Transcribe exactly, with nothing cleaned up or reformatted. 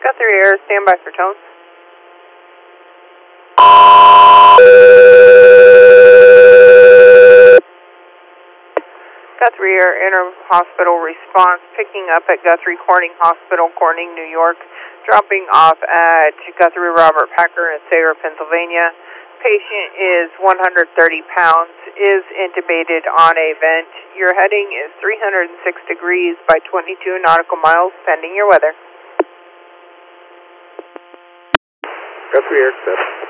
Guthrie Air, stand by for tones. Guthrie Air Inter-Hospital response, picking up at Guthrie Corning Hospital, Corning, New York, dropping off at Guthrie Robert Packer in Sayre, Pennsylvania. Patient is one hundred thirty pounds, is intubated on a vent. Your heading is three hundred six degrees by twenty-two nautical miles, pending your weather. Guthrie Air, accept.